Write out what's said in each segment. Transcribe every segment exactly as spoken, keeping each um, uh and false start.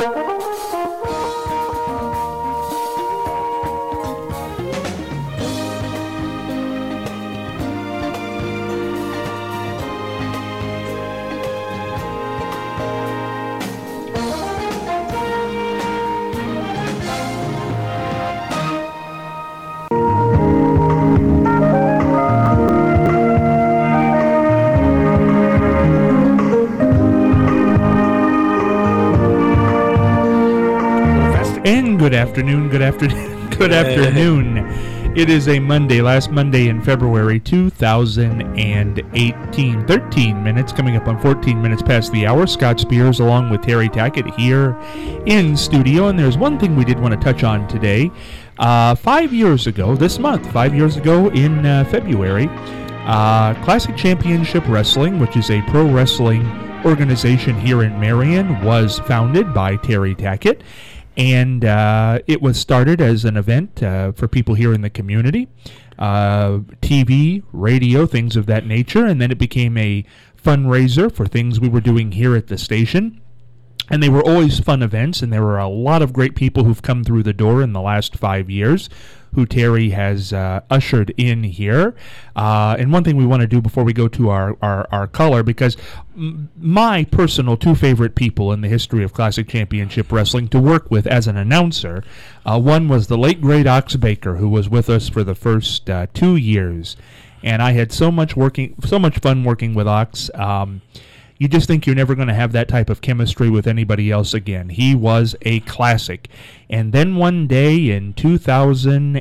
And good afternoon, good afternoon, good afternoon. It is a Monday, last Monday in February two thousand eighteen. thirteen minutes, coming up on fourteen minutes past the hour. Scott Spears along with Terry Tackett here in studio. And there's one thing we did want to touch on today. Uh, five years ago, this month, five years ago in uh, February, uh, Classic Championship Wrestling, which is a pro wrestling organization here in Marion, was founded by Terry Tackett. And uh, it was started as an event uh, for people here in the community, uh, T V, radio, things of that nature. And then it became a fundraiser for things we were doing here at the station. And they were always fun events, and there were a lot of great people who've come through the door in the last five years who Terry has uh, ushered in here. Uh, and one thing we want to do before we go to our, our, our color, because m- my personal two favorite people in the history of Classic Championship Wrestling to work with as an announcer, uh, one was the late, great Ox Baker, who was with us for the first uh, two years. And I had so much working, so much fun working with Ox. Um, You just think you're never going to have that type of chemistry with anybody else again. He was a classic. And then one day in two thousand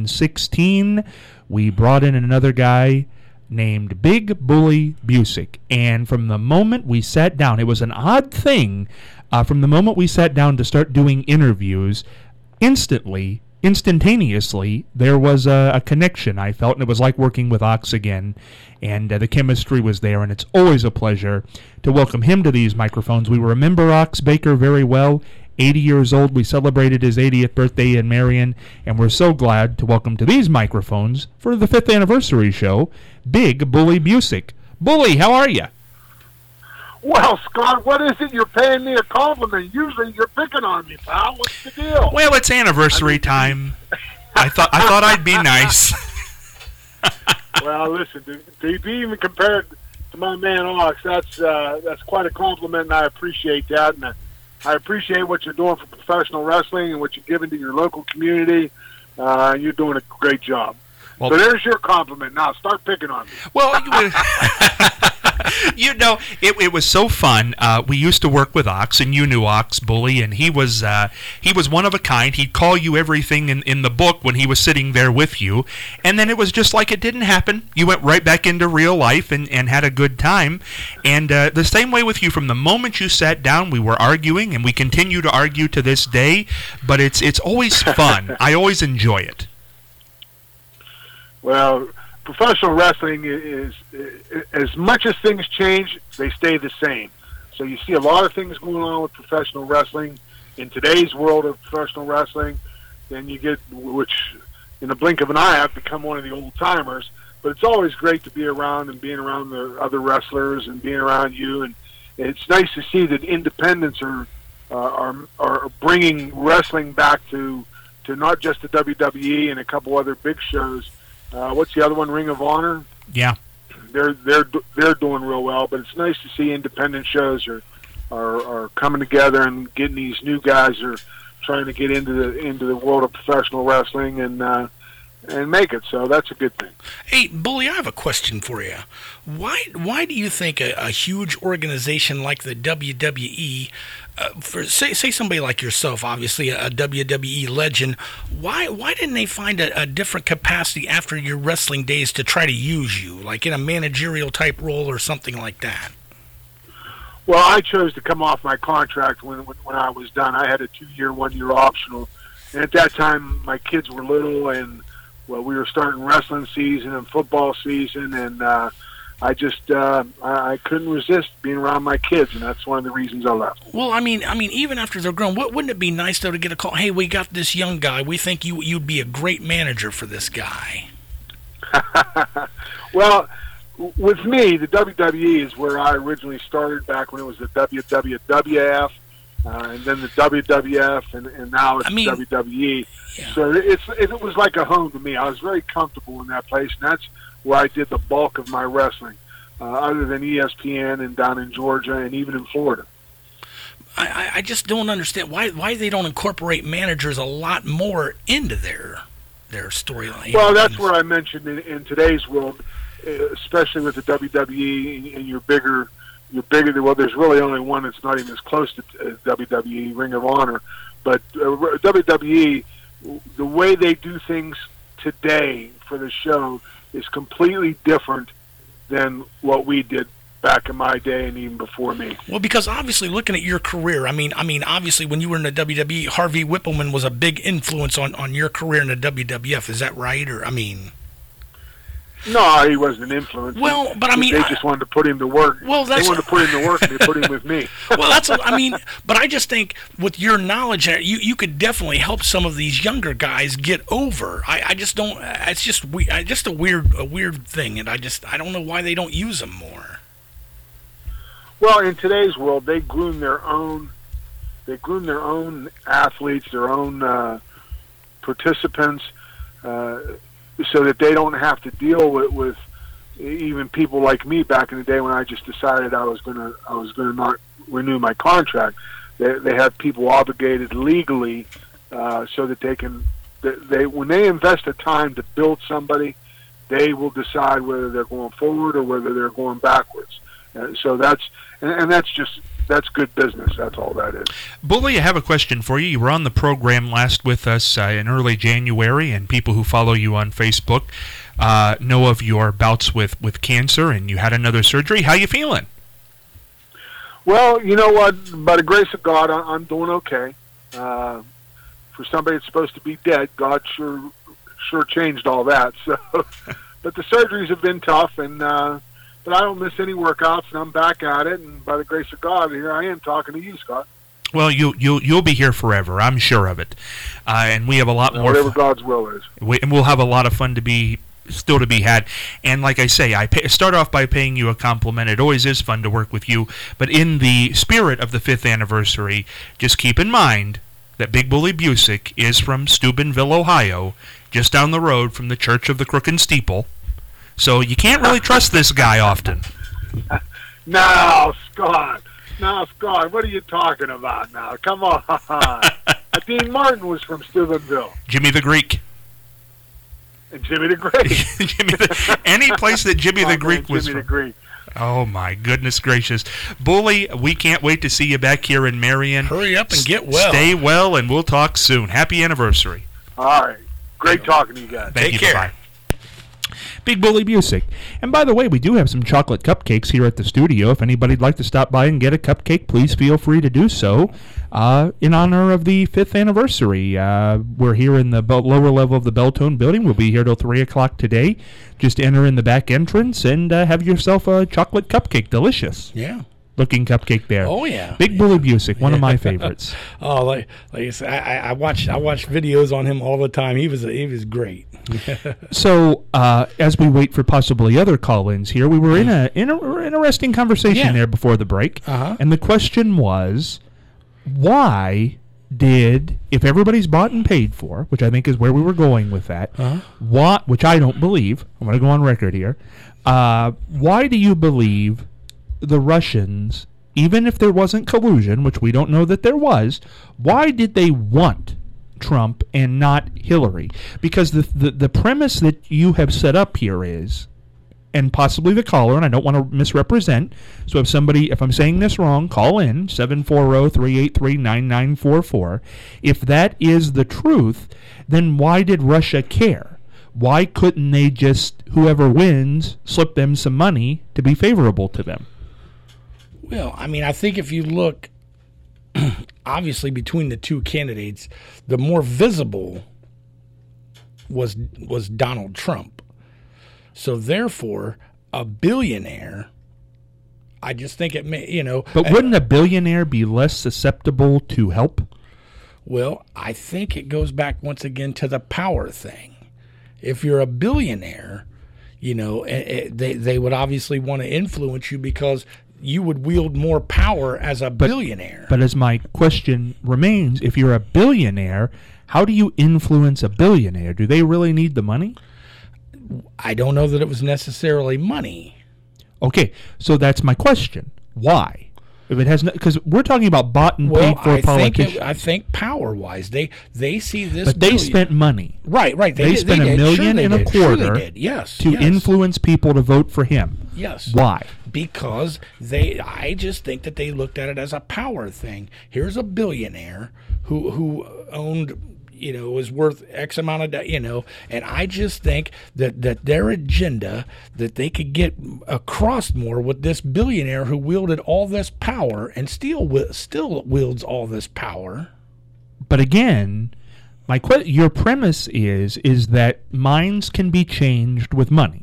sixteen, we brought in another guy named Big Bully Busick. And from the moment we sat down, it was an odd thing, uh, from the moment we sat down to start doing interviews, instantly, instantaneously, there was a, a connection, I felt, and it was like working with Ox again, and uh, the chemistry was there, and it's always a pleasure to welcome him to these microphones. We remember Ox Baker very well, eighty years old. We celebrated his eightieth birthday in Marion, and we're so glad to welcome to these microphones for the fifth anniversary show, Big Bully Busick. Bully, how are you? Well, Scott, what is it? You're paying me a compliment. Usually you're picking on me, pal. What's the deal? Well, it's anniversary I mean, time. I thought I thought I'd be nice. Well, listen, to, to be even compared to my man Ox, that's uh, that's quite a compliment, and I appreciate that. And I, I appreciate what you're doing for professional wrestling and what you're giving to your local community. Uh, you're doing a great job. Well, so there's your compliment. Now start picking on me. Well, you know, it, it was so fun. Uh, we used to work with Ox, and you knew Ox, Bully, and he was uh, he was one of a kind. He'd call you everything in, in the book when he was sitting there with you, and then it was just like it didn't happen. You went right back into real life and, and had a good time. And uh, the same way with you. From the moment you sat down, we were arguing, and we continue to argue to this day, but it's it's always fun. I always enjoy it. Well, professional wrestling is, is, as much as things change, they stay the same. So you see a lot of things going on with professional wrestling in today's world of professional wrestling. Then you get, which in the blink of an eye, I've become one of the old timers. But it's always great to be around and being around the other wrestlers and being around you. And it's nice to see that independents are uh, are are bringing wrestling back to to not just the W W E and a couple other big shows. Uh, what's the other one? Ring of Honor. Yeah, they're they're they're doing real well. But it's nice to see independent shows are are, are coming together and getting these new guys are trying to get into the into the world of professional wrestling and uh, and make it. So that's a good thing. Hey, Bully, I have a question for you. Why why do you think a, a huge organization like the W W E, uh, for say say somebody like yourself, obviously a, a W W E legend, why why didn't they find a, a different capacity after your wrestling days to try to use you, like in a managerial type role or something like that? Well, I chose to come off my contract when when, when I was done. I had a two-year, one-year optional, and at that time my kids were little, and well, we were starting wrestling season and football season, and uh, I just uh, I, I couldn't resist being around my kids, and that's one of the reasons I left. Well, I mean, I mean, even after they're grown, what, wouldn't it be nice though to get a call? Hey, we got this young guy. We think you you'd be a great manager for this guy. Well, with me, the W W E is where I originally started back when it was the W W F, uh, and then the W W F, and, and now it's I mean, W W E. Yeah. So it's it was like a home to me. I was very comfortable in that place, and that's where I did the bulk of my wrestling, uh, other than E S P N and down in Georgia and even in Florida. I, I just don't understand why why they don't incorporate managers a lot more into their their storyline. Well, that's where I mentioned in, in today's world, especially with the W W E and your bigger, your bigger. Well, there's really only one that's not even as close to uh, W W E, Ring of Honor, but uh, W W E, the way they do things today for the show is completely different than what we did back in my day and even before me. Well, because obviously, looking at your career, I mean, I mean, obviously, when you were in the W W E, Harvey Whippleman was a big influence on, on your career in the W W F. Is that right? Or I mean, no, he wasn't an influence. Well, but I mean, they just wanted to put him to work. Well, that's, they wanted to put him to work, and they put him with me. Well, that's, I mean, but I just think with your knowledge, you you could definitely help some of these younger guys get over. I, I just don't. It's just we, just a weird a weird thing, and I just I don't know why they don't use them more. Well, in today's world, they groom their own. They groom their own athletes, their own uh, participants, uh, so that they don't have to deal with, with even people like me back in the day when I just decided I was gonna I was gonna not renew my contract. They they have people obligated legally, uh, so that they can. They, they when they invest the time to build somebody, they will decide whether they're going forward or whether they're going backwards. Uh, so that's and, and that's just that's good business. That's all that is. Bully, I have a question for you. You were on the program last with us uh, in early January, and people who follow you on Facebook uh, know of your bouts with, with cancer, and you had another surgery. How you feeling? Well, you know what? By the grace of God, I, I'm doing okay. Uh, for somebody that's supposed to be dead, God sure sure changed all that. So, but the surgeries have been tough, and. Uh, But I don't miss any workouts, and I'm back at it. And by the grace of God, here I am talking to you, Scott. Well, you you you'll be here forever. I'm sure of it. Uh, and we have a lot more. Whatever fun. God's will is. We, and we'll have a lot of fun to be still to be had. And like I say, I pay, start off by paying you a compliment. It always is fun to work with you. But in the spirit of the fifth anniversary, just keep in mind that Big Bully Busick is from Steubenville, Ohio, just down the road from the Church of the Crooked Steeple. So you can't really trust this guy often. No, Scott. No, Scott. What are you talking about now? Come on. Dean Martin was from Steubenville. Jimmy the Greek. And Jimmy the Greek. Jimmy the, any place that Jimmy oh, the Greek man, was Jimmy from. the Greek. Oh, my goodness gracious. Bully, we can't wait to see you back here in Marion. Hurry up and get well. Stay well, and we'll talk soon. Happy anniversary. All right. Great talking to you guys. Thank Take you. care. Bye-bye. Big Bully Busick. And by the way, we do have some chocolate cupcakes here at the studio. If anybody'd like to stop by and get a cupcake, please feel free to do so uh, in honor of the fifth anniversary. Uh, we're here in the be- lower level of the Beltone building. We'll be here till three o'clock today. Just enter in the back entrance and uh, have yourself a chocolate cupcake. Delicious. Yeah. Looking cupcake there. Oh yeah, Big Bully Busick, one of my favorites. Oh, like like I said, I, I watch I watch videos on him all the time. He was he was great. So uh, as we wait for possibly other call-ins here, we were in a in a interesting conversation Yeah. there before the break, Uh-huh. and the question was, why did, if everybody's bought and paid for, which I think is where we were going with that, Uh-huh. what, which I don't believe, I'm going to go on record here. Uh, why do you believe the Russians, even if there wasn't collusion, which we don't know that there was, why did they want Trump and not Hillary? Because the the, the premise that you have set up here is, and possibly the caller, and I don't want to misrepresent, so if somebody, if I'm saying this wrong, call in, seven four zero, three eight three, nine nine four four. If that is the truth, then why did Russia care? Why couldn't they just, whoever wins, slip them some money to be favorable to them? Well, I mean, I think if you look, obviously between the two candidates, the more visible was was Donald Trump. So therefore, a billionaire, I just think it may, you know. But wouldn't a billionaire be less susceptible to help? Well, I think it goes back once again to the power thing. If you're a billionaire, you know, eh, eh, they they would obviously want to influence you because you would wield more power as a billionaire. But as my question remains, if you're a billionaire, how do you influence a billionaire? Do they really need the money? I don't know that it was necessarily money. Okay, so that's my question. Why? If it has, because we're talking about bought and Well, paid for I think politicians, it, I think power wise, they they see this. but they billion- spent money right, right. they did- spent a did. million Sure they and a did. Sure they quarter did. Yes, to yes. influence people to vote for him. Yes. Why? Because they, I just think that they looked at it as a power thing. Here's a billionaire who who owned, you know, was worth X amount of, you know, and I just think that that their agenda that they could get across more with this billionaire who wielded all this power and still wi- still wields all this power. But again, my que- your premise is is that minds can be changed with money.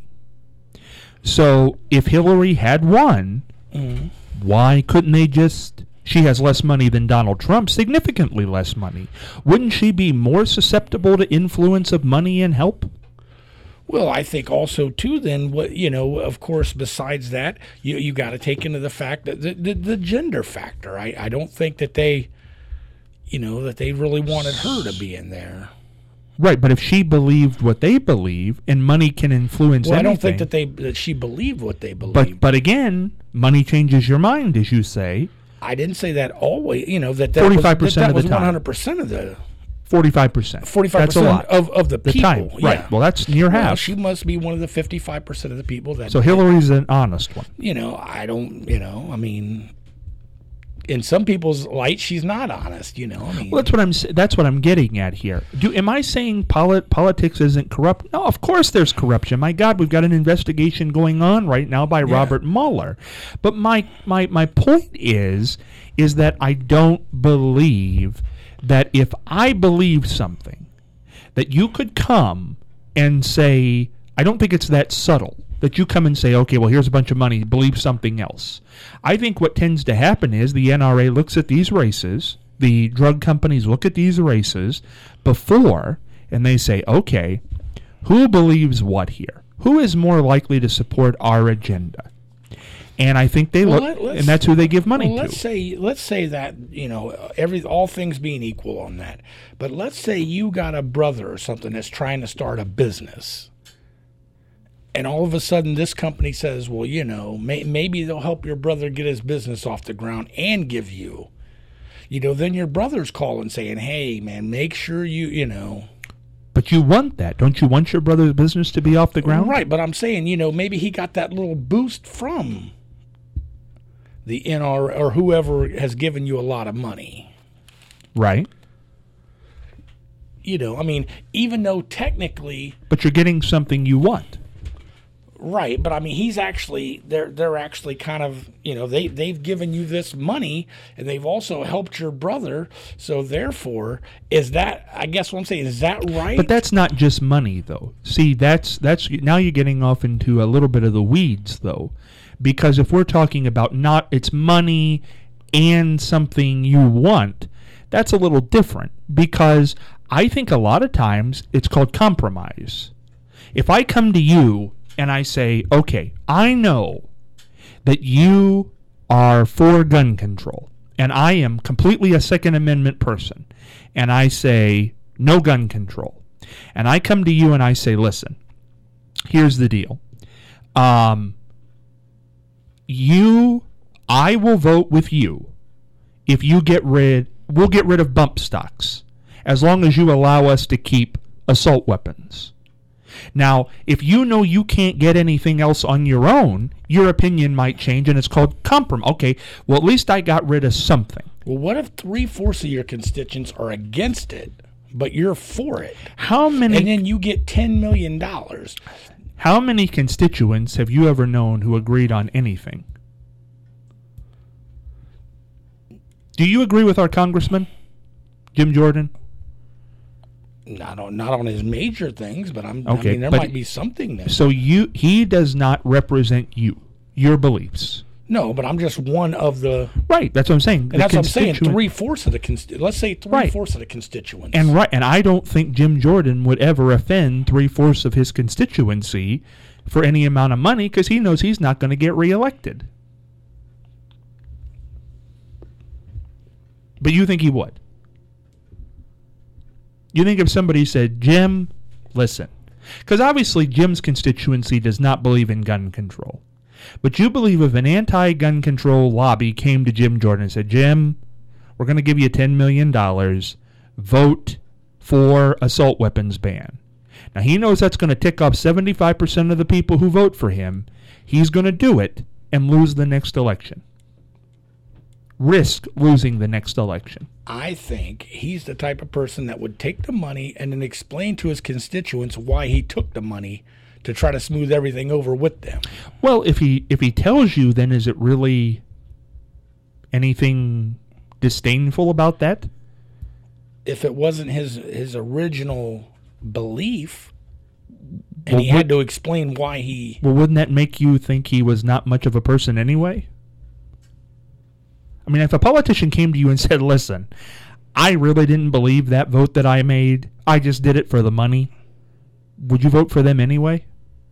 So if Hillary had won, Mm-hmm. why couldn't they just? She has less money than Donald Trump, significantly less money. Wouldn't she be more susceptible to influence of money and help? Well, I think also too. Then what you know, of course, besides that, you you got to take into the fact that the, the the gender factor. I I don't think that they, you know, that they really wanted her to be in there. Right, but if she believed what they believe, and money can influence Well, I anything. don't think that they that she believed what they believed. But but again, money changes your mind, as you say. I didn't say that always. You know that that forty-five was, percent that, that of the was time. one hundred percent of the Forty-five percent. forty-five That's a percent lot. of of the The people. time, Yeah. right? Well, that's near Well, half. she must be one of the fifty-five percent of the people that. So Hillary's an honest one. You know, I don't. You know, I mean, in some people's light, she's not honest. You know, I mean, Well, that's what I'm. s- That's what I'm getting at here. Do am I saying polit- politics isn't corrupt? No, of course there's corruption. My God, we've got an investigation going on right now by Robert Mueller. But my my my point is is that I don't believe that if I believe something, that you could come and say, I don't think it's that subtle. That you come and say, okay, well, here's a bunch of money, believe something else. I think what tends to happen is the N R A looks at these races, the drug companies look at these races before, and they say, okay, who believes what here? Who is more likely to support our agenda? And I think they Well, look, let- let's- and that's who they give money well, to. let's say let's say that you know every all things being equal on that, but let's say you got a brother or something that's trying to start a business, and all of a sudden this company says, well, you know, may, maybe they'll help your brother get his business off the ground and give you, you know, then your brother's calling saying, hey, man, make sure you, you know. But you want that. Don't you want your brother's business to be off the ground? Right, but I'm saying, you know, maybe he got that little boost from the N R A or whoever has given you a lot of money. Right. You know, I mean, even though technically, But you're getting something you want. right, but I mean, he's actually they're they're actually kind of, you know, they they've given you this money and they've also helped your brother. So therefore, is that, I guess what I'm saying, is that right? But that's not just money, though. See, that's that's now you're getting off into a little bit of the weeds, though, because if we're talking about not it's money and something you want, that's a little different. Because I think a lot of times it's called compromise. If I come to you and I say, okay, I know that you are for gun control, and I am completely a Second Amendment person, and I say, no gun control. And I come to you and I say, listen, here's the deal. Um, you, I will vote with you if you get rid, we'll get rid of bump stocks, as long as you allow us to keep assault weapons. Now, if you know you can't get anything else on your own, your opinion might change, and it's called compromise. Okay, well, at least I got rid of something. Well, what if three-fourths of your constituents are against it, but you're for it? How many And then you get ten million dollars. how many constituents have you ever known who agreed on anything? Do you agree with our congressman, Jim Jordan? Not on, not on his major things, but I'm, Okay, I mean, there but- might be something there. So you he does not represent you, your beliefs. No, but I'm just one of the, Right, that's what I'm saying. and that's what I'm saying, constituent- three-fourths of the, consti- let's say three-fourths of the constituents. And right, and I don't think Jim Jordan would ever offend three-fourths of his constituency for any amount of money because he knows he's not going to get reelected. But you think he would? You think if somebody said, Jim, listen, because obviously Jim's constituency does not believe in gun control. But you believe if an anti-gun control lobby came to Jim Jordan and said, Jim, we're going to give you ten million dollars, vote for assault weapons ban. Now, he knows that's going to tick off seventy-five percent of the people who vote for him. He's going to do it and lose the next election. Risk losing the next election. I think he's the type of person that would take the money and then explain to his constituents why he took the money to try to smooth everything over with them. Well, if he if he tells you, then is it really anything disdainful about that? If it wasn't his his original belief, and well, he had would, to explain why he... Well, wouldn't that make you think he was not much of a person anyway? I mean, if a politician came to you and said, listen, I really didn't believe that vote that I made, I just did it for the money, would you vote for them anyway?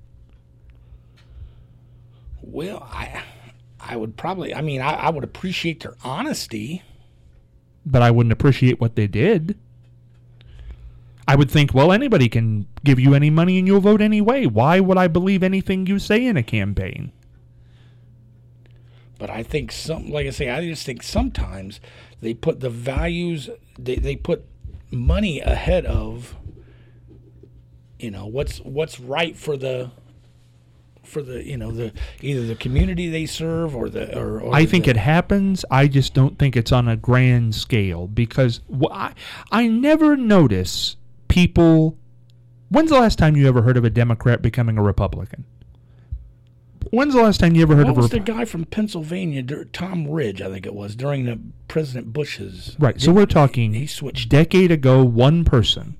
Well, I I would probably, I mean, I, I would appreciate their honesty. But I wouldn't appreciate what they did. I would think, well, anybody can give you any money and you'll vote anyway. Why would I believe anything you say in a campaign? But I think some, like I say, I just think sometimes they put the values, they, they put money ahead of, you know, what's what's right for the, for the, you know, the either the community they serve or the. Or, or I think the, it happens. I just don't think it's on a grand scale because wh- I I never notice people. When's the last time you ever heard of a Democrat becoming a Republican? When's the last time you ever heard what of a was Rep- the guy from Pennsylvania, dur- Tom Ridge, I think it was, during the President Bush's... Right, so we're talking he switched. decade ago, one person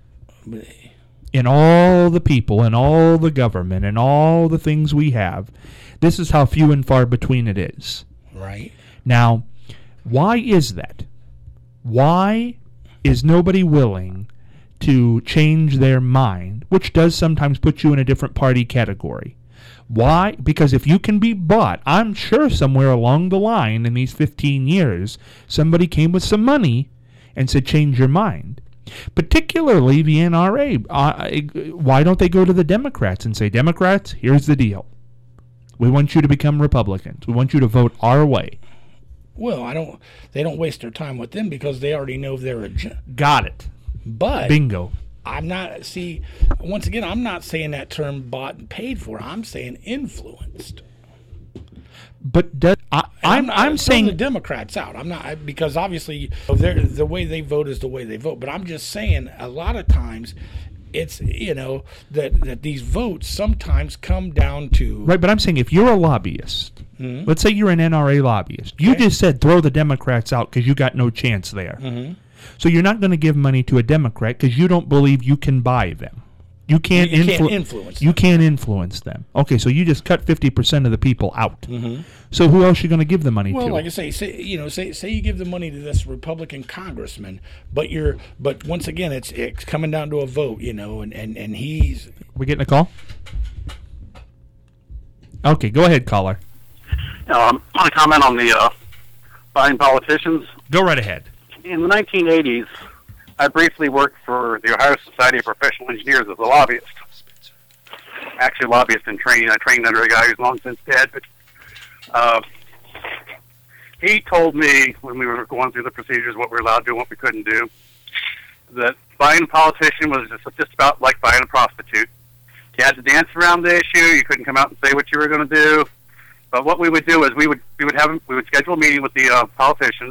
in all the people and all the government and all the things we have. This is how few and far between it is. Right. Now, why is that? Why is nobody willing to change their mind, which does sometimes put you in a different party category? Why? Because if you can be bought, I'm sure somewhere along the line in these fifteen years, somebody came with some money and said, change your mind. Particularly the N R A. Uh, why don't they go to the Democrats and say, Democrats, here's the deal. We want you to become Republicans. We want you to vote our way. Well, I don't. They don't waste their time with them because they already know their agenda. Got it. But bingo. I'm not, see, once again, I'm not saying that term bought and paid for. I'm saying influenced. But does, I, I'm, I'm, not, I'm saying the Democrats out. I'm not, because obviously the way they vote is the way they vote. But I'm just saying a lot of times it's, you know, that, that these votes sometimes come down to. Right, but I'm saying if you're a lobbyist, mm-hmm. let's say you're an N R A lobbyist. You okay. just said throw the Democrats out because you got no chance there. Mm-hmm. So you're not going to give money to a Democrat because you don't believe you can buy them. You can't, you influ- can't influence them. You can't influence them. Okay, so you just cut fifty percent of the people out. Mm-hmm. So who else are you going to give the money well, to? Well, like I say, say you know, say say you give the money to this Republican congressman, but you're but once again, it's it's coming down to a vote, you know, and and, and he's. We getting a call? Okay, go ahead, caller. Um, I want to comment on the uh, Biden politicians. Go right ahead. In the nineteen eighties, I briefly worked for the Ohio Society of Professional Engineers as a lobbyist. Actually, a lobbyist in training. I trained under a guy who's long since dead, but uh, he told me when we were going through the procedures what we were allowed to do and what we couldn't do, that buying a politician was just, just about like buying a prostitute. You had to dance around the issue. You couldn't come out and say what you were going to do. But what we would do is we would we would have we would schedule a meeting with the uh, politicians.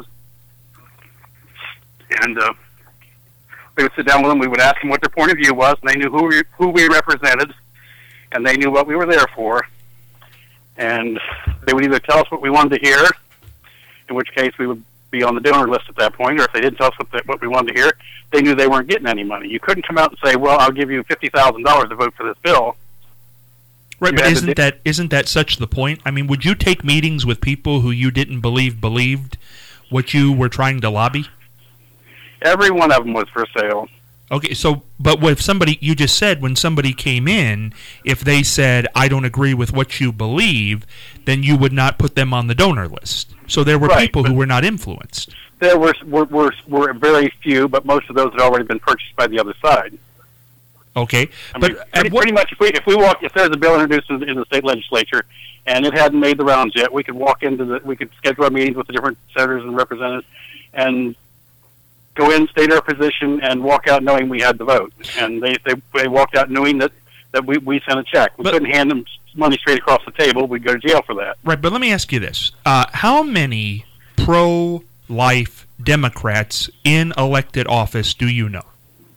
And uh, we would sit down with them. We would ask them what their point of view was, and they knew who we, who we represented, and they knew what we were there for. And they would either tell us what we wanted to hear, in which case we would be on the donor list at that point, or if they didn't tell us what, the, what we wanted to hear, they knew they weren't getting any money. You couldn't come out and say, well, I'll give you fifty thousand dollars to vote for this bill. Right, You but had to isn't do- that isn't that such the point? I mean, would you take meetings with people who you didn't believe believed what you were trying to lobby? Every one of them was for sale. Okay, so, but if somebody, you just said when somebody came in, if they said, I don't agree with what you believe, then you would not put them on the donor list. So there were Right, people who but- were not influenced. There were, were were were very few, but most of those had already been purchased by the other side. Okay, I but mean, at pretty, what, pretty much, if we if we walk, if there's a bill introduced in, in the state legislature, and it hadn't made the rounds yet, we could walk into the, we could schedule our meetings with the different senators and representatives, and go in, state our position, and walk out knowing we had the vote. And they they, they walked out knowing that, that we, we sent a check. We But- couldn't hand them money straight across the table. We'd go to jail for that. right, but let me ask you this. Uh, how many pro-life Democrats in elected office do you know?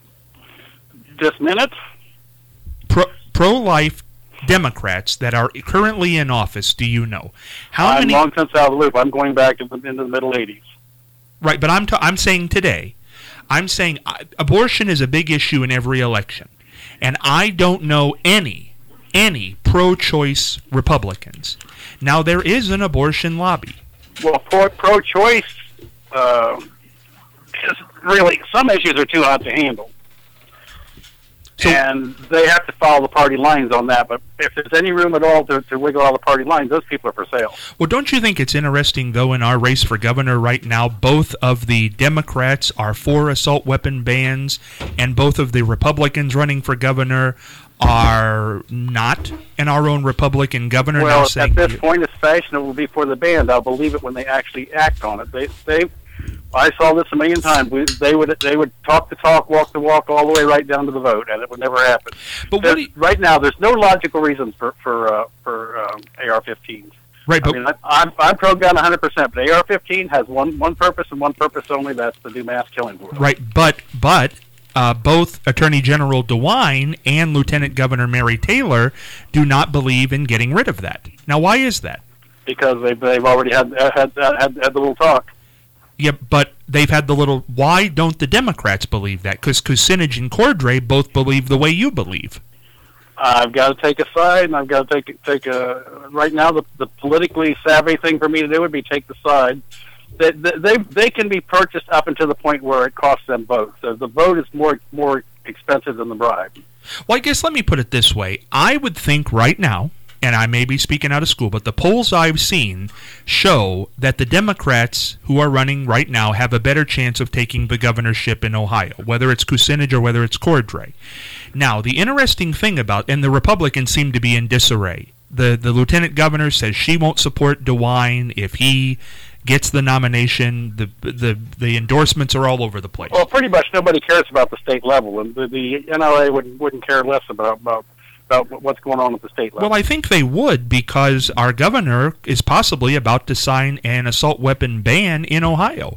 This minute, Pro, pro-life Democrats that are currently in office, do you know? How I'm many? long since out of the loop. I'm going back into, into the middle eighties. Right, but I'm t- I'm saying today, I'm saying uh, abortion is a big issue in every election, and I don't know any any pro-choice Republicans. Now there is an abortion lobby. Well, pro, pro-choice uh, is really, some issues are too hot to handle. So- and they have to follow the party lines on that. But if there's any room at all to, to wiggle all the party lines, those people are for sale. Well, don't you think it's interesting, though, in our race for governor right now, both of the Democrats are for assault weapon bans, and both of the Republicans running for governor are not, and our own Republican governor now Well, saying... at this point, it's fashionable before the band. I'll believe it when they actually act on it. They, they, I saw this a million times. We, they would, they would talk the talk, walk the walk, all the way right down to the vote, and it would never happen. But There's- what do you- right now, there's no logical reasons for for uh, for um, A R fifteens. Right, I but mean, I, I'm I'm pro gun one hundred percent, but A R fifteen has one one purpose and one purpose only. That's to do mass killing. right, but but uh, both Attorney General DeWine and Lieutenant Governor Mary Taylor do not believe in getting rid of that. Now, why is that? Because they've they've already had had had, had, had the little talk. Yeah, but they've had the little. Why don't the Democrats believe that? Because Kucinich and Cordray both believe the way you believe. I've got to take a side, and I've got to take take a. Right now, the the politically savvy thing for me to do would be take the side. They they they can be purchased up until the point where it costs them votes. So the vote is more more expensive than the bribe. Well, I guess let me put it this way. I would think right now, and I may be speaking out of school, but the polls I've seen show that the Democrats who are running right now have a better chance of taking the governorship in Ohio, whether it's Kucinich or whether it's Cordray. Now, the interesting thing about, and the Republicans seem to be in disarray. The the lieutenant governor says she won't support DeWine if he gets the nomination. The the the endorsements are all over the place. Well, pretty much nobody cares about the state level, and the, the N R A wouldn't wouldn't care less about about. about what's going on at the state level. Well, I think they would, because our governor is possibly about to sign an assault weapon ban in Ohio.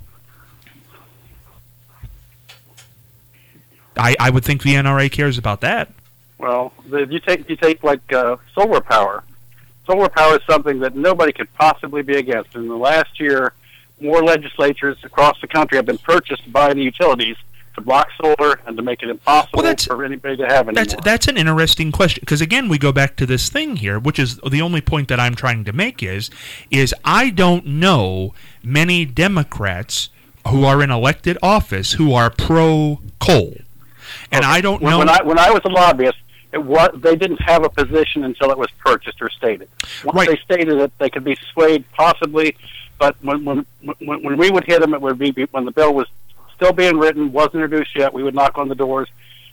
I, I would think the N R A cares about that. Well, the, you take you take like uh, solar power. Solar power is something that nobody could possibly be against. In the last year, more legislatures across the country have been purchased by the utilities to block solar and to make it impossible Well, that's- for anybody to have anymore. That's that's an interesting question, because again we go back to this thing here, which is the only point that I'm trying to make is is I don't know many Democrats who are in elected office who are pro coal, and I don't when, know. When I when I was a lobbyist, it was, they didn't have a position until it was purchased or stated. Once Right. they stated it, they could be swayed possibly, but when when when, when we would hit them, it would be when the bill was still being written, wasn't introduced yet. We would knock on the doors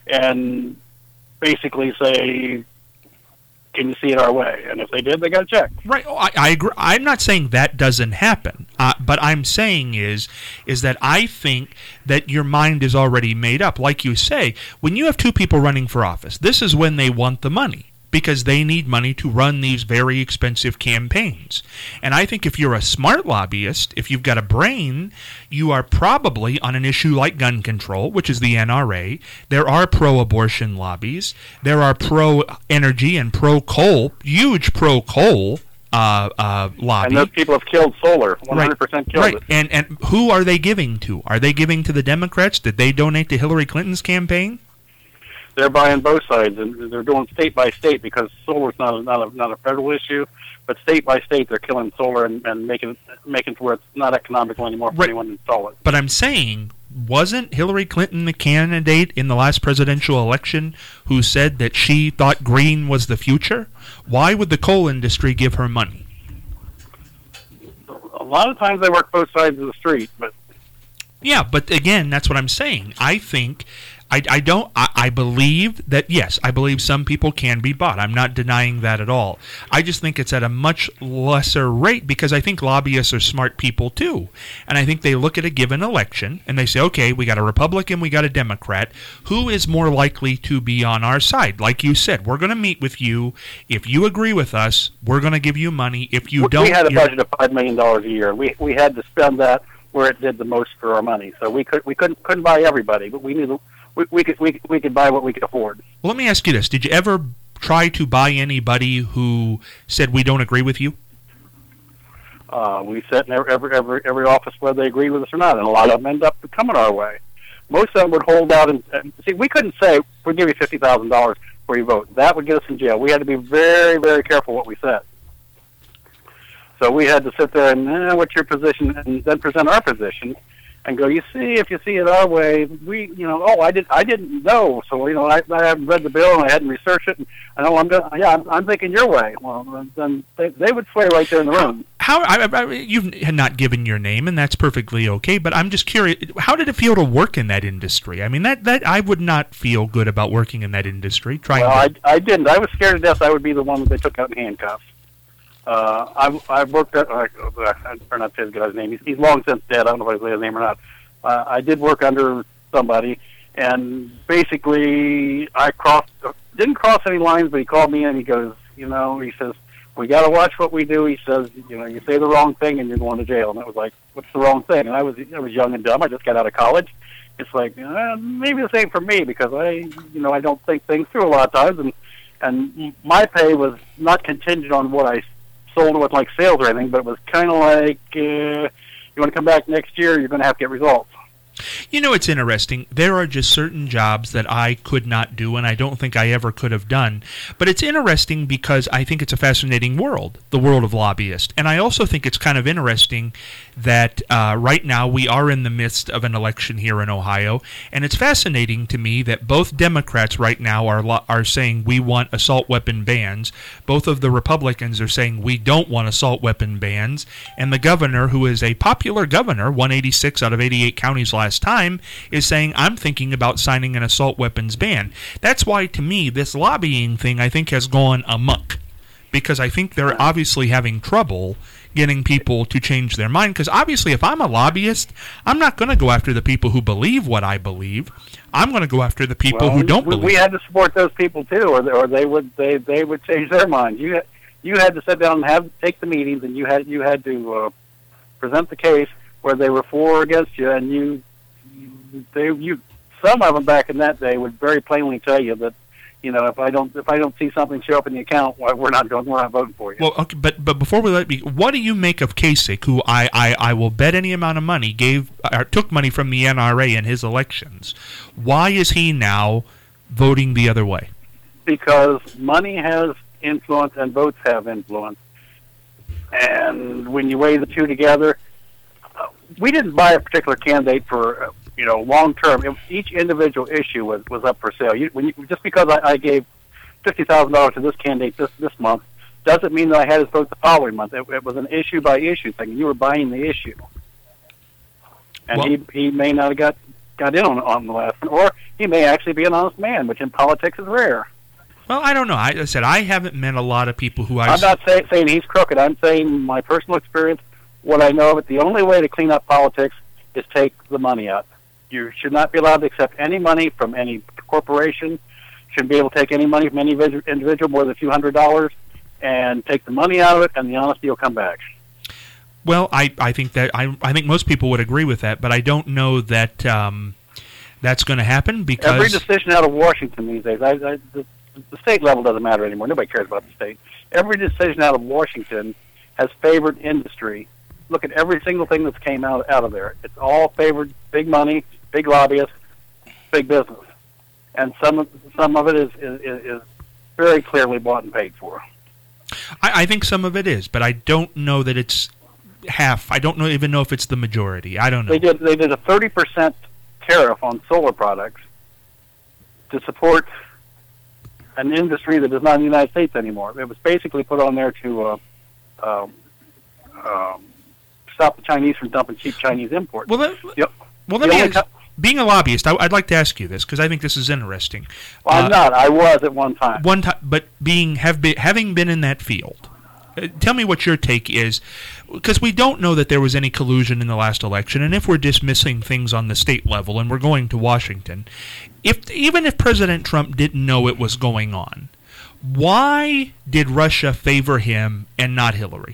and basically say, "Can you see it our way?" And if they did, they got a check. Right, oh, I, I agree. I'm not saying that doesn't happen, uh, but I'm saying is is that I think that your mind is already made up. Like you say, when you have two people running for office, this is when they want the money, because they need money to run these very expensive campaigns. And I think if you're a smart lobbyist, if you've got a brain, you are probably on an issue like gun control, which is the N R A. There are pro-abortion lobbies. There are pro-energy and pro-coal, huge pro-coal uh, uh, lobby. And those people have killed solar. one hundred percent killed right. it. And, and who are they giving to? Are they giving to the Democrats? Did they donate to Hillary Clinton's campaign? They're buying both sides, and they're doing state by state because solar is not a, not a not a federal issue, but state by state they're killing solar and, and making making to where it's not economical anymore for Right. anyone to install it. But I'm saying, wasn't Hillary Clinton the candidate in the last presidential election who said that she thought green was the future? Why would the coal industry give her money? A lot of times they work both sides of the street, but Yeah, but again, that's what I'm saying. I think, I, I don't, I, I believe that, yes, I believe some people can be bought. I'm not denying that at all. I just think it's at a much lesser rate because I think lobbyists are smart people too. And I think they look at a given election and they say, okay, we got a Republican, we got a Democrat. Who is more likely to be on our side? Like you said, we're going to meet with you. If you agree with us, we're going to give you money. If you don't... We had a you're- budget of five million dollars a year. We we had to spend that where it did the most for our money. So we could we couldn't couldn't buy everybody, but we knew we, we could we, we could buy what we could afford. Well, let me ask you this. Did you ever try to buy anybody who said we don't agree with you? Uh, we sat in every, every every every office whether they agreed with us or not, and a lot of them end up coming our way. Most of them would hold out and, and see. We couldn't say we'll give you fifty thousand dollars for your vote. That would get us in jail. We had to be very very careful what we said. So we had to sit there and, eh, what's your position, and then present our position, and go. You see, if you see it our way, we, you know, oh, I did, I didn't know, so you know, I, I haven't read the bill and I hadn't researched it. And I know I'm, gonna, yeah, I'm, I'm thinking your way. Well, then they, they would sway right there in the room. How I, I, you've not given your name, and that's perfectly okay. But I'm just curious, how did it feel to work in that industry? I mean, that, that I would not feel good about working in that industry. Trying well, to... I, I didn't. I was scared to death. I would be the one that they took out in handcuffs. Uh, I've, I've worked at, uh, or not his guy's name, he's, he's long since dead, I don't know if I say his name or not. Uh, I did work under somebody, and basically I crossed, didn't cross any lines, but he called me and he goes, you know, he says, we got to watch what we do. He says, you know, you say the wrong thing and you're going to jail. And it was like, what's the wrong thing? And I was, I was young and dumb. I just got out of college. It's like, uh, maybe the same for me because I, you know, I don't think things through a lot of times. And, and my pay was not contingent on what I sold with like sales or anything, but it was kind of like, uh, you want to come back next year, you're going to have to get results. You know, it's interesting. There are just certain jobs that I could not do, and I don't think I ever could have done. But it's interesting because I think it's a fascinating world, the world of lobbyists. And I also think it's kind of interesting that uh, right now we are in the midst of an election here in Ohio, and it's fascinating to me that both Democrats right now are lo- are saying we want assault weapon bans. Both of the Republicans are saying we don't want assault weapon bans. And the governor, who is a popular governor, one eighty-six out of eighty-eight counties last time, is saying I'm thinking about signing an assault weapons ban. That's why, to me, this lobbying thing, I think, has gone amok. Because I think they're obviously having trouble getting people to change their mind. Because obviously, if I'm a lobbyist, I'm not going to go after the people who believe what I believe. I'm going to go after the people well, who don't we, believe. We had to support those people too, or they, or they would they, they would change their minds. You you had to sit down and have take the meetings, and you had you had to uh, present the case where they were for or against you, and you they you some of them back in that day would very plainly tell you that, you know, if I don't if I don't see something show up in the account, well, we're not going, we're not voting for you. Well, okay, but but before we let be, what do you make of Kasich, who I, I, I will bet any amount of money gave or took money from the N R A in his elections? Why is he now voting the other way? Because money has influence and votes have influence, and when you weigh the two together, uh, we didn't buy a particular candidate for. Uh, You know, long term, each individual issue was, was up for sale. You, when you, just because I, I gave fifty thousand dollars to this candidate this this month doesn't mean that I had his vote the following month. It, it was an issue by issue thing. You were buying the issue, and well, he he may not have got got in on on the last one, or he may actually be an honest man, which in politics is rare. Well, I don't know. I, I said I haven't met a lot of people who I. I'm not say, saying he's crooked. I'm saying my personal experience, what I know of it. The only way to clean up politics is take the money out. You should not be allowed to accept any money from any corporation. Shouldn't be able to take any money from any individual more than a few hundred dollars, and take the money out of it, and the honesty will come back. Well, I, I think that I I think most people would agree with that, but I don't know that um, that's going to happen because every decision out of Washington these days, I, I, the, the state level doesn't matter anymore. Nobody cares about the state. Every decision out of Washington has favored industry. Look at every single thing that's came out out of there. It's all favored big money, big lobbyists, big business, and some of some of it is is, is very clearly bought and paid for. I, I think some of it is, but I don't know that it's half. I don't know even know if it's the majority. I don't know. They did they did a thirty percent tariff on solar products to support an industry that is not in the United States anymore. It was basically put on there to uh, um, um, stop the Chinese from dumping cheap Chinese imports. Well, that, yep. Well, let The me only ask, co- being a lobbyist, I, I'd like to ask you this because I think this is interesting. Well, I'm Uh, not. I was at one time. One time, but being have been having been in that field, uh, tell me what your take is, because we don't know that there was any collusion in the last election, and if we're dismissing things on the state level and we're going to Washington, if even if President Trump didn't know it was going on, why did Russia favor him and not Hillary?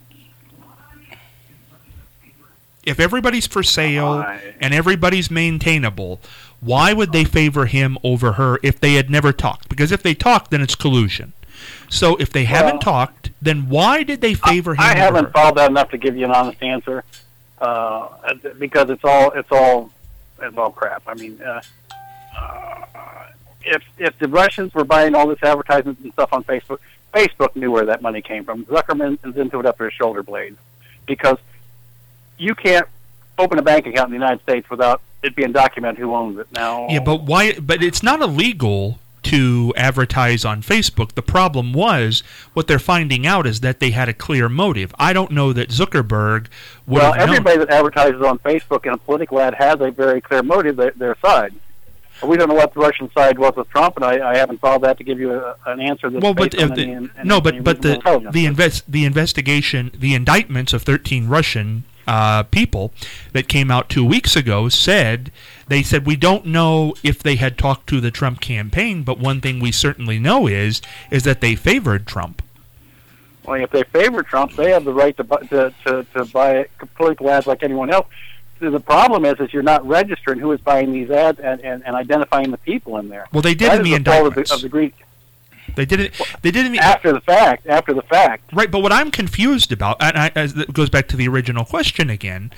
If everybody's for sale Why? and everybody's maintainable, why would they favor him over her if they had never talked? Because if they talked, then it's collusion. So if they haven't Well, talked, then why did they favor him I over haven't her? followed that enough to give you an honest answer, uh, because it's all it's all it's all crap. I mean, uh, uh, if if the Russians were buying all this advertisement and stuff on Facebook, Facebook knew where that money came from. Zuckerman is into it up to his shoulder blades, because you can't open a bank account in the United States without it being documented who owns it. Now, Yeah, but why? But it's not illegal to advertise on Facebook. The problem was what they're finding out is that they had a clear motive. I don't know that Zuckerberg would well, have known. everybody that advertises on Facebook in a political ad has a very clear motive, their, their side. We don't know what the Russian side was with Trump, and I, I haven't followed that to give you a, an answer that's Well, but based on uh, the, any, any, no, but any but the reasonable intelligence. the invest the investigation, the indictments of thirteen Russian uh, people that came out two weeks ago said they said we don't know if they had talked to the Trump campaign, but one thing we certainly know is is that they favored Trump. Well, if they favor Trump, they have the right to bu- to to, to buy political ads like anyone else. So the problem is, is you're not registering who is buying these ads and, and, and identifying the people in there. Well, they did That in is the the fault of indictments. the, of the Greek. They did it. They did it in the After the fact, after the fact. Right, but what I'm confused about, and I, as it goes back to the original question again,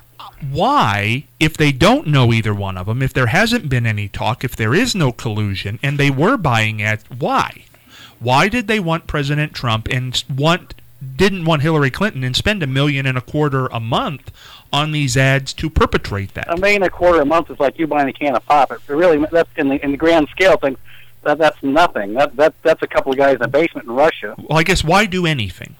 why, if they don't know either one of them, if there hasn't been any talk, if there is no collusion, and they were buying ads, why? Why did they want President Trump and want didn't want Hillary Clinton and spend a million and a quarter a month on these ads to perpetrate that? A million and a quarter a month is like you buying a can of pop. It really, that's in the in the grand scale of things. That that's nothing. That that that's a couple of guys in a basement in Russia. Well, I guess why do anything?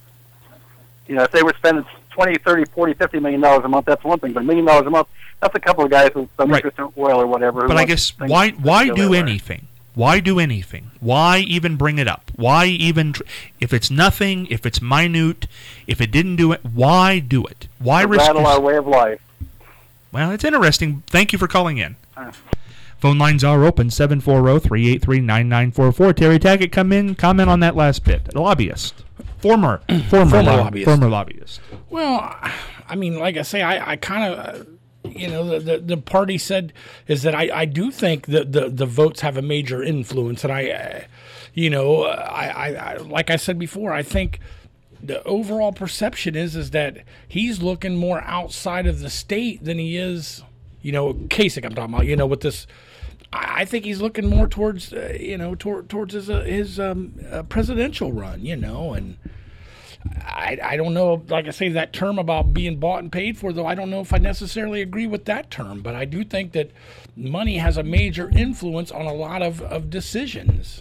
You know, if they were spending twenty, thirty, forty, fifty million dollars a month, that's one thing. But a million dollars a month, that's a couple of guys with some Right. interest in oil or whatever. who But I want guess things why to why go do their way. anything? Why do anything? Why even bring it up? Why even tr- if it's nothing, if it's minute, if it didn't do it, why do it? Why To risk rattle your- our way of life. Well, it's interesting. Thank you for calling in. Uh. Phone lines are open, seven four zero, three eight three, nine nine four four. Terry Tackett, come in, comment on that last bit. Lobbyist. Former, former, Former lob- lobbyist. Former lobbyist. Well, I mean, like I say, I, I kind of, uh, you know, the, the the party said is that I, I do think that the, the votes have a major influence, and I, uh, you know, I, I, I like I said before, I think the overall perception is is that he's looking more outside of the state than he is, you know, Kasich I'm talking about, you know, with this. I think he's looking more towards, uh, you know, tor- towards his uh, his um, uh, presidential run, you know, and I I don't know, like I say, that term about being bought and paid for, though, I don't know if I necessarily agree with that term, but I do think that money has a major influence on a lot of, of decisions.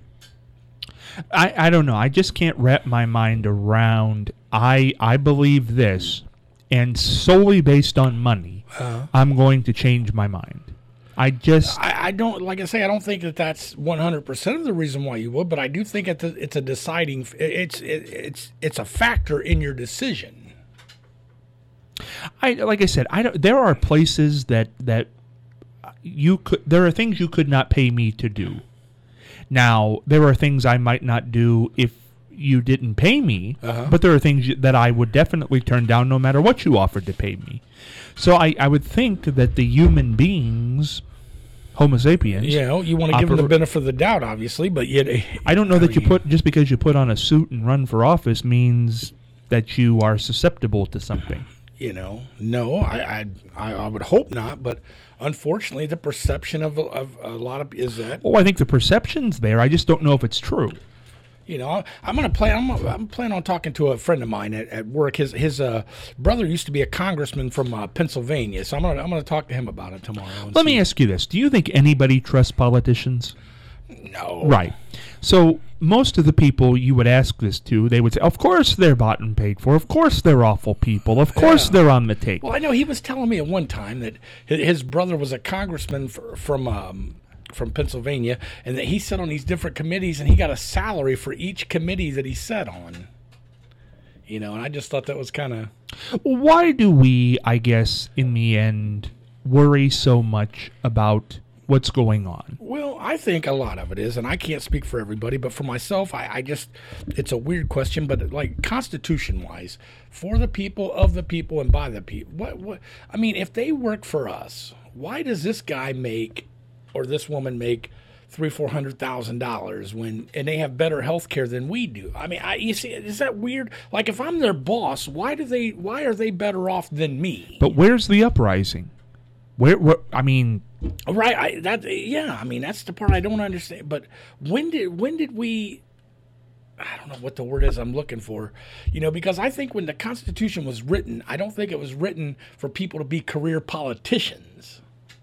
I, I don't know. I just can't wrap my mind around. I I believe this, and solely based on money, Uh-huh. I'm going to change my mind. I just I, I don't, like I say, I don't think that that's one hundred percent of the reason why you would, but I do think it's a, it's a deciding, it's it, it's it's a factor in your decision. I like I said, I don't. There are places that that you could. There are things you could not pay me to do. Now there are things I might not do if you didn't pay me, Uh-huh. but there are things you- that I would definitely turn down no matter what you offered to pay me. So I, I would think that the human beings, Homo sapiens, You know, you want to give them the Oper- benefit of the doubt, obviously, but yet I don't know that you mean- put just because you put on a suit and run for office means that you are susceptible to something. You know, no, I, I, I would hope not, but unfortunately, the perception of, of a lot of is that, Oh, I think the perception's there. I just don't know if it's true. you know, I'm going to plan. I'm, I'm planning on talking to a friend of mine at, at work. His his uh, brother used to be a congressman from uh, Pennsylvania, so I'm going to I'm going to talk to him about it tomorrow. and Let me see. ask you this: do you think anybody trusts politicians? No, Right. So most of the people you would ask this to, they would say, of course they're bought and paid for. Of course they're awful people. Of course Yeah. they're on the take. Well, I know he was telling me at one time that hi- his brother was a congressman for, from um, from Pennsylvania, and that he sat on these different committees, and he got a salary for each committee that he sat on. You know, and I just thought that was kind of... Why do we, I guess, in the end, worry so much about what's going on? Well, I think a lot of it is, and I can't speak for everybody, but for myself, I, I just, it's a weird question, but like constitution-wise, for the people, of the people, and by the people, what, what, I mean, if they work for us, why does this guy make, or this woman make, three, four hundred thousand dollars when, and they have better health care than we do? I mean, I, you see, is that weird? Like, if I'm their boss, why do they, why are they better off than me? But where's the uprising? Where, where I mean... Right, I, that yeah, I mean that's the part I don't understand. But when did when did we? I don't know what the word is I'm looking for. You know, because I think when the Constitution was written, I don't think it was written for people to be career politicians.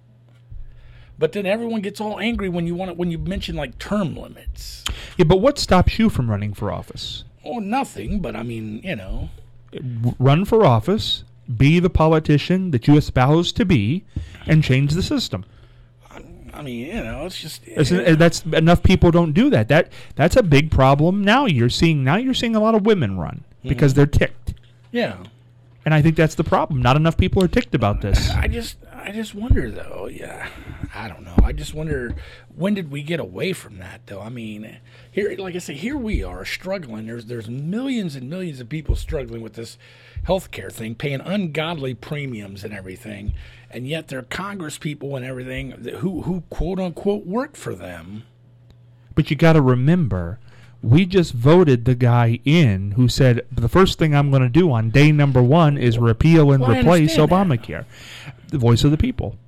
But then everyone gets all angry when you want to, when you mention like term limits. Yeah, but what stops you from running for office? Oh, nothing. But I mean, you know, Run for office, be the politician that you espouse to be, and change the system. I mean, you know, it's just It's, that's enough people don't do that. That that's a big problem now. You're seeing now you're seeing a lot of women run because they're ticked, yeah. and I think that's the problem. Not enough people are ticked about this. I just, I just wonder though. Yeah, I don't know. I just wonder when did we get away from that though? I mean, here, like I say, here we are struggling. There's, there's millions and millions of people struggling with this healthcare thing, paying ungodly premiums and everything, and yet they're Congress people and everything who, who quote unquote work for them. But you got to remember, we just voted the guy in who said the first thing I'm going to do on day number one is repeal and Well, I replace understand that. Obamacare. The voice of the people.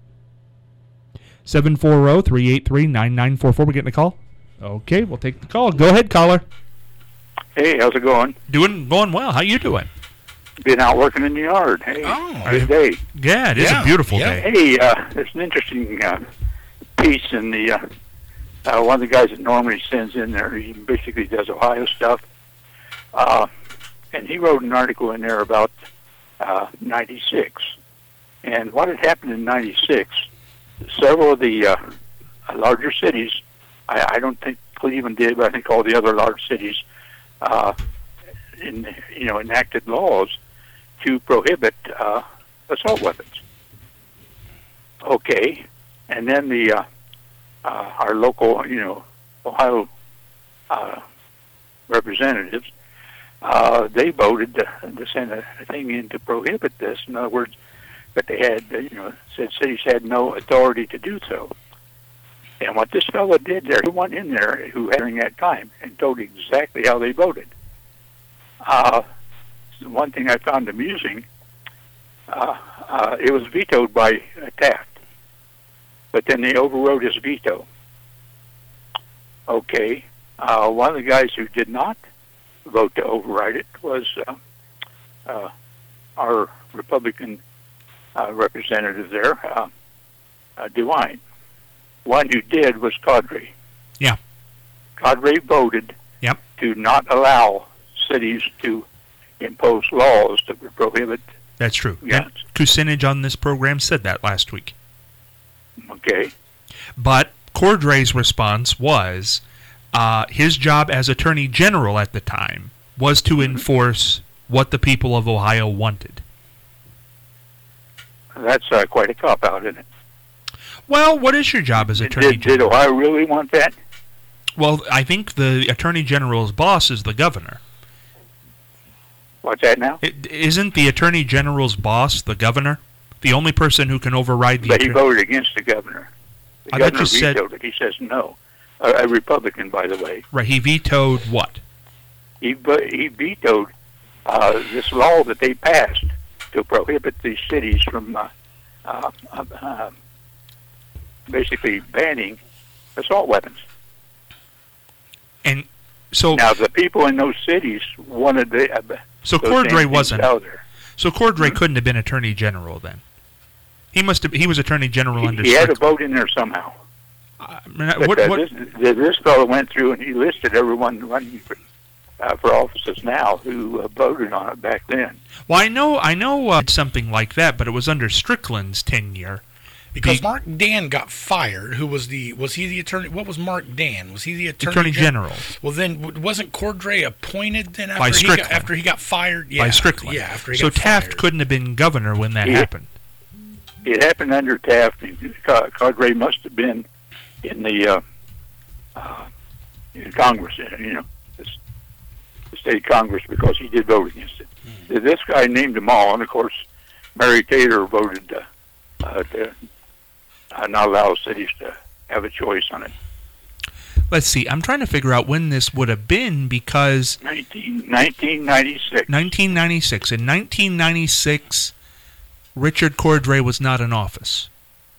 seven four zero, three eight three, nine nine four four. We're getting a call? Okay, we'll take the call. Go ahead, caller. Hey, how's it going? Doing going well. How you doing? Been out working in the yard. Hey, Oh. good day. Yeah, it is Yeah, a beautiful yeah. day. Hey, uh, there's an interesting uh, piece in the, uh, uh, one of the guys that normally sends in there, he basically does Ohio stuff, uh, and he wrote an article in there about uh, ninety-six. And what had happened in ninety-six, several of the uh, larger cities, I, I don't think Cleveland did, but I think all the other large cities, uh, in, you know, enacted laws to prohibit uh, assault weapons. Okay, and then the uh, uh, our local, you know, Ohio uh, representatives, uh, they voted to, to send a, a thing in to prohibit this. In other words, but they had, uh, you know, said cities had no authority to do so. And what this fellow did there, he went in there who had during that time and told exactly how they voted. Uh, one thing I found amusing, uh, uh, it was vetoed by uh, Taft, but then they overrode his veto. Okay, uh, one of the guys who did not vote to override it was uh, uh, our Republican uh, representative there, uh, uh, DeWine. One who did was Cadre. Yeah. Cadre voted Yep. to not allow cities to impose laws to prohibit. That's true. Yeah. And Kucinich on this program said that last week. Okay. But Cordray's response was uh, his job as Attorney General at the time was to enforce what the people of Ohio wanted. That's uh, quite a cop-out, isn't it? Well, what is your job as Attorney Did, did General? Ohio really want that? Well, I think the Attorney General's boss is the governor. What's that now? It, isn't the Attorney General's boss the governor? The only person who can override the But he attorney- voted against the governor. The I thought governor you said- vetoed it. He says no. A, a Republican, by the way. Right, he vetoed what? He vo- he vetoed uh, this law that they passed to prohibit these cities from uh, uh, uh, uh, basically banning assault weapons. And so Now, the people in those cities wanted the, uh, so those Cordray same things wasn't. out there. So Cordray couldn't have been Attorney General then. He must have he was Attorney General He, under he had a Strickland. vote in there somehow. I mean, But what, uh, what, this, this fellow went through and he listed everyone running for, uh, for offices now who uh, voted on it back then. well, I know, I know uh, something like that, but it was under Strickland's tenure. Because Be- Mark Dan got fired. Who was the? Was he the attorney? What was Mark Dan? Was he the attorney, Attorney gen- General. Well, then w- wasn't Cordray appointed then after By he Strickland. got, after he got fired? Yeah, by Strickland. Yeah, after he so got Taft fired. couldn't have been governor when that Yeah. happened. It happened under Taft. And Ca- Cordray must have been in the uh, uh, in Congress, you know, the state Congress, because he did vote against it. Mm. This guy named them all, and of course, Mary Taylor voted uh, uh, to uh, not allow cities to have a choice on it. Let's see. I'm trying to figure out when this would have been because nineteen, nineteen ninety-six. nineteen ninety-six. In nineteen ninety-six, Richard Cordray was not in office.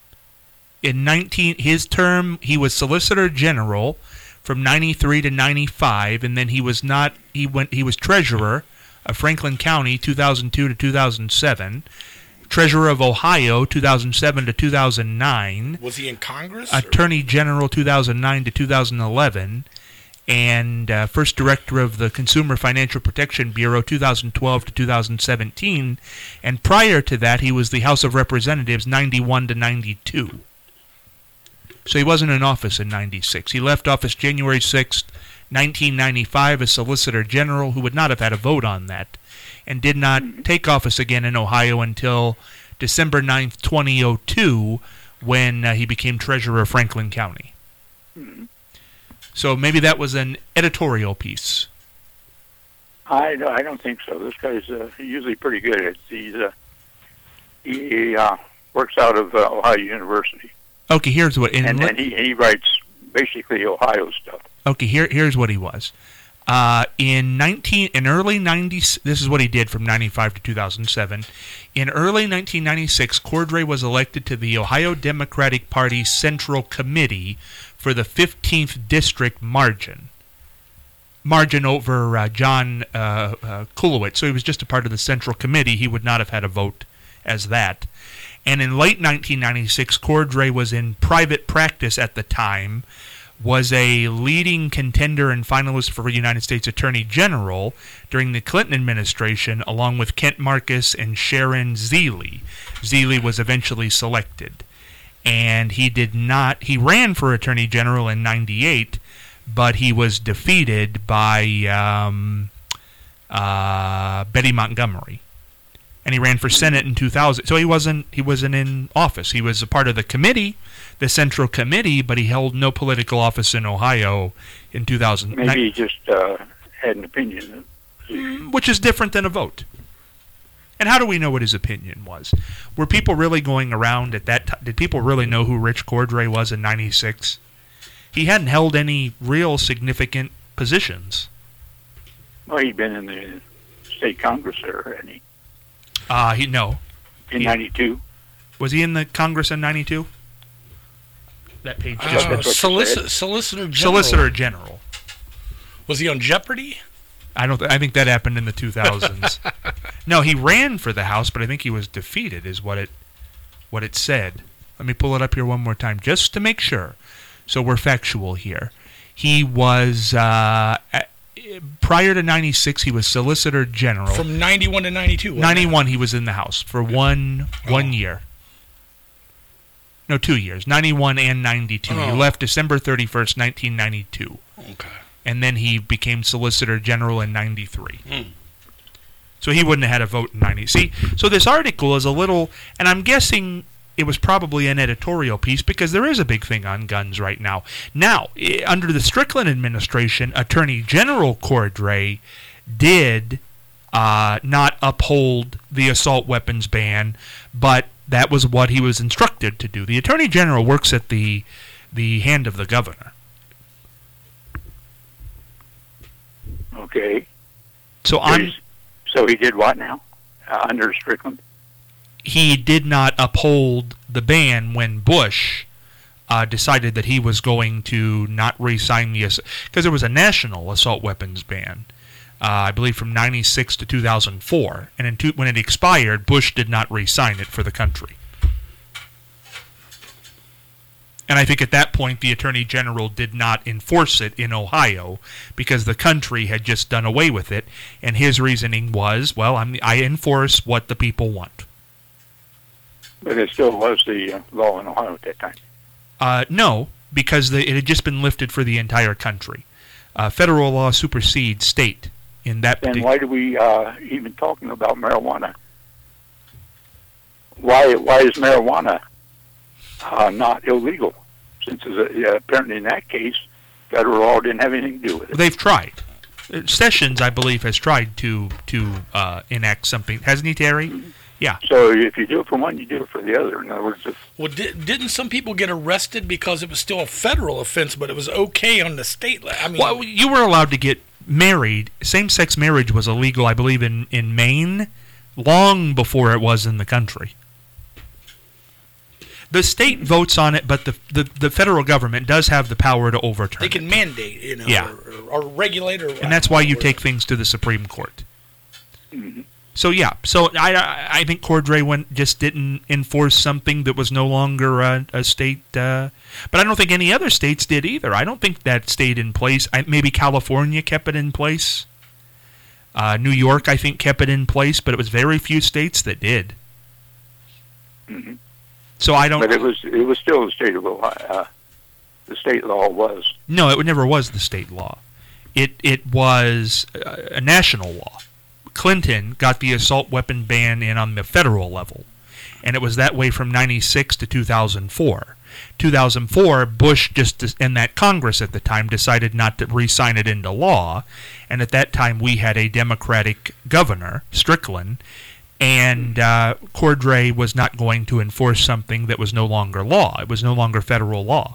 In nineteen his term, he was Solicitor General from ninety-three to ninety-five, and then he was not. He went. He was Treasurer of Franklin County, two thousand two to two thousand seven. Treasurer of Ohio, two thousand seven to two thousand nine. Was he in Congress? Attorney General, two thousand nine to two thousand eleven. And uh, first director of the Consumer Financial Protection Bureau, two thousand twelve to two thousand seventeen. And prior to that, he was the House of Representatives, ninety-one to ninety-two. So he wasn't in office in ninety-six. He left office January sixth, nineteen ninety-five, as Solicitor General, who would not have had a vote on that, and did not take office again in Ohio until December ninth, two thousand two, when uh, he became Treasurer of Franklin County. Mm-hmm. So maybe that was an editorial piece. I, I don't think so. This guy's uh, usually pretty good. It's, he's uh, he, he uh, works out of uh, Ohio University, Okay, here's what... in and, li- and he he writes basically Ohio stuff. Okay, here here's what he was. Uh, in nineteen in early nineties, this is what he did from ninety-five to two thousand seven. In early nineteen ninety-six, Cordray was elected to the Ohio Democratic Party Central Committee for the fifteenth District margin. Margin over uh, John uh, uh, Kulowitz. So he was just a part of the Central Committee. He would not have had a vote as that. And in late nineteen ninety-six, Cordray was in private practice at the time, was a leading contender and finalist for United States Attorney General during the Clinton administration, along with Kent Marcus and Sharon Zealy. Zealy was eventually selected. And he did not, he ran for Attorney General in ninety-eight, but he was defeated by um, uh, Betty Montgomery. And he ran for Senate in two thousand. So he wasn't he wasn't in office. He was a part of the committee, the Central Committee, but he held no political office in Ohio in two thousand. Maybe he just uh, had an opinion. Which is different than a vote. And how do we know what his opinion was? Were people really going around at that time? Did people really know who Rich Cordray was in ninety-six? He hadn't held any real significant positions. Well, he'd been in the state Congress there, hadn't he? Uh, he no. In He- ninety-two. Was he in the Congress in ninety-two? That page just that's Uh, what you solici- said. Solicitor General. Solicitor General. Was he on Jeopardy? I don't. Th- I think that happened in the two thousands. No, he ran for the House, but I think he was defeated. Is what it what it said. Let me pull it up here one more time, just to make sure. So we're factual here. He was uh, at, prior to ninety-six. He was Solicitor General. From ninety-one to ninety-two. wasn't it? ninety-one, he was in the House for one one Oh. year. No, two years. ninety-one and ninety-two. He Oh. left December thirty-first, nineteen ninety-two. Okay. And then he became Solicitor General in ninety-three. Hmm. So he wouldn't have had a vote in ninety. See, so this article is a little, and I'm guessing it was probably an editorial piece because there is a big thing on guns right now. Now, i- under the Strickland administration, Attorney General Cordray did uh, not uphold the assault weapons ban, but that was what he was instructed to do. The Attorney General works at the the hand of the governor. Okay. So I'm. So he did what now? Uh, under Strickland? He did not uphold the ban when Bush uh, decided that he was going to not re-sign the because there was a national assault weapons ban, uh, I believe from ninety-six to two thousand four, and in two, when it expired, Bush did not re-sign it for the country. And I think at that point the Attorney General did not enforce it in Ohio because the country had just done away with it. And his reasoning was, well, I'm, I enforce what the people want. But it still was the uh, law in Ohio at that time. Uh, no, because the, it had just been lifted for the entire country. Uh, federal law supersedes state in that Then particular... why do we uh, even talking about marijuana? Why why is marijuana uh, not illegal? Since uh, apparently in that case, federal law didn't have anything to do with it. They've tried. Uh, Sessions, I believe, has tried to to uh, enact something. Hasn't he, Terry? Mm-hmm. Yeah. So if you do it for one, you do it for the other. In other words, if Well, di- didn't some people get arrested because it was still a federal offense, but it was okay on the state level? I mean, Well, you were allowed to get married. Same-sex marriage was illegal, I believe, in, in Maine long before it was in the country. The state votes on it, but the, the, the federal government does have the power to overturn they it. can mandate, you know, Yeah. or, or, or regulate, or And that's why you or- take things to the Supreme Court. mm-hmm. So, yeah. So, I, I, I think Cordray went, just didn't enforce something that was no longer a, a state... Uh, but I don't think any other states did either. I don't think that stayed in place. I, maybe California kept it in place. Uh, New York, I think, kept it in place, but it was very few states that did. Mm-hmm. So I don't... But it was it was still the state of Ohio. Uh, the state law was. No, it never was the state law. It it was uh, a national law. Clinton got the assault weapon ban in on the federal level, and it was that way from ninety-six to two thousand four. two thousand four, Bush just and that Congress at the time decided not to re-sign it into law, and at that time we had a Democratic governor, Strickland, and uh, Cordray was not going to enforce something that was no longer law. It was no longer federal law.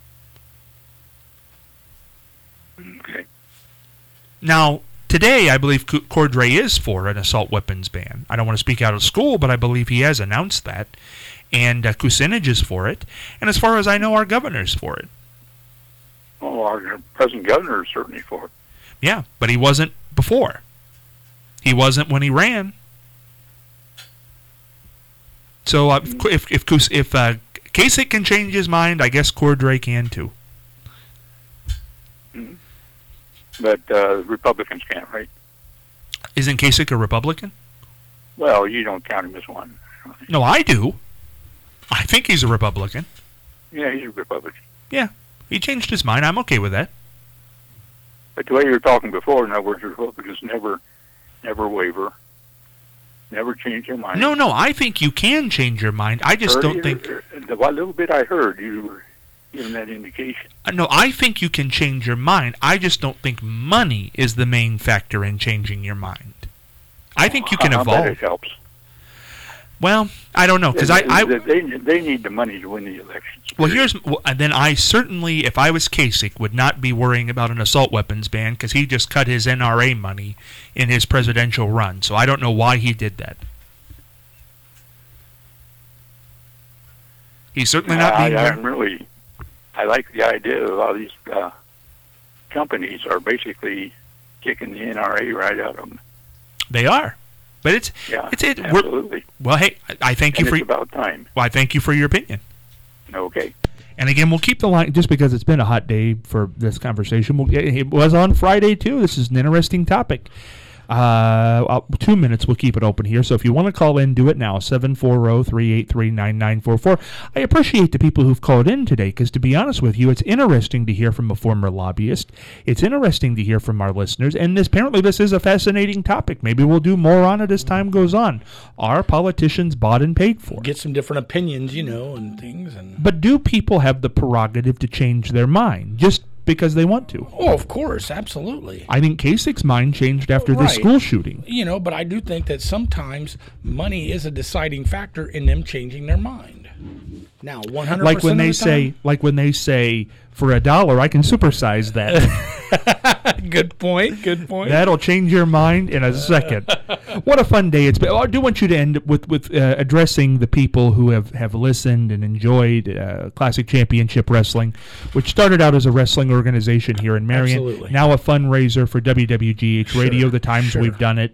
Okay. Now, today, I believe C- Cordray is for an assault weapons ban. I don't want to speak out of school, but I believe he has announced that. And uh, Kucinich is for it. And as far as I know, our governor's for it. Oh, our present governor is certainly for it. Yeah, but he wasn't before. He wasn't when he ran. So uh, if if if, if uh, Kasich can change his mind, I guess Cordray can too. But uh, Republicans can't, right? Isn't Kasich a Republican? Well, you don't count him as one. No, I do. I think he's a Republican. Yeah, he's a Republican. Yeah, he changed his mind. I'm okay with that. But the way you were talking before, in other words, Republicans never, never waver, never change their mind. No, no, I think you can change your mind. I just Heard don't you- think... The little bit I heard, you were giving that indication. Uh, No, I think you can change your mind. I just don't think money is the main factor in changing your mind. I think you can I bet evolve. it helps. Well, I don't know, because I... I they, they, they need the money to win the elections. Well, here's well, then. I certainly, if I was Kasich, would not be worrying about an assault weapons ban because he just cut his N R A money in his presidential run. So I don't know why he did that. He's certainly not I, being. I'm really, I like the idea of all these uh, companies are basically kicking the N R A right out of them. They are, but it's Yeah, it's it. We're, absolutely. well, hey, I, I thank you And for. it's about time. Well, I thank you for your opinion. Okay. And again, we'll keep the line just because it's been a hot day for this conversation. We'll, it was on Friday too. This is an interesting topic. Uh, uh, two minutes. We'll keep it open here. So if you want to call in, do it now. seven four zero, three eight three, nine nine four four. I appreciate the people who've called in today because, to be honest with you, it's interesting to hear from a former lobbyist. It's interesting to hear from our listeners. And this, apparently this is a fascinating topic. Maybe we'll do more on it as time goes on. Are politicians bought and paid for? Get some different opinions, you know, and things. And But do people have the prerogative to change their mind just because they want to? oh, of course, absolutely. I think Kasich's mind changed after the Right. school shooting. You know, but I do think that sometimes money is a deciding factor in them changing their mind. Now, one hundred percent Like when of they the say, time, like when they say, for a dollar, I can supersize that. good point, good point. That'll change your mind in a second. What a fun day it's been. Oh, I do want you to end with with uh, addressing the people who have, have listened and enjoyed uh, Classic Championship Wrestling, which started out as a wrestling organization here in Marion. Absolutely. Now a fundraiser for W W G H Radio, the times sure. we've done it.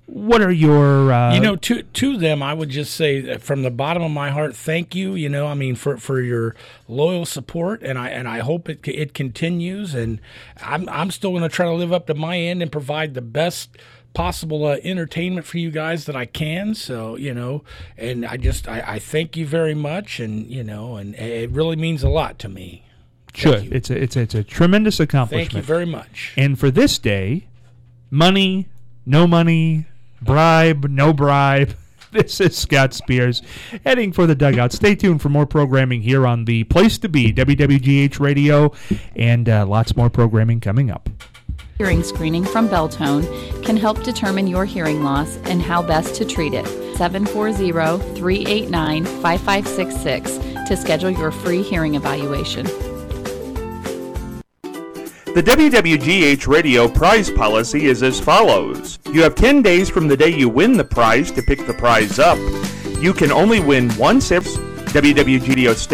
what are your uh, you know to to them I would just say that from the bottom of my heart, thank you. You know, I mean, for, for your loyal support, and I and I hope it it continues. And I'm I'm still going to try to live up to my end and provide the best possible uh, entertainment for you guys that I can. So, you know, and I just I, I thank you very much, and you know, and it really means a lot to me. Sure, it's a it's a, it's a tremendous accomplishment. Thank you very much. And for this day, money, no money, bribe, no bribe. This is Scott Spears heading for the dugout. Stay tuned for more programming here on the place to be, W W G H Radio, and uh, lots more programming coming up. Hearing screening from Beltone can help determine your hearing loss and how best to treat it. seven four zero, three eight nine, five five six six to schedule your free hearing evaluation. The W W G H Radio prize policy is as follows. You have ten days from the day you win the prize to pick the prize up. You can only win once every W W G Radio staff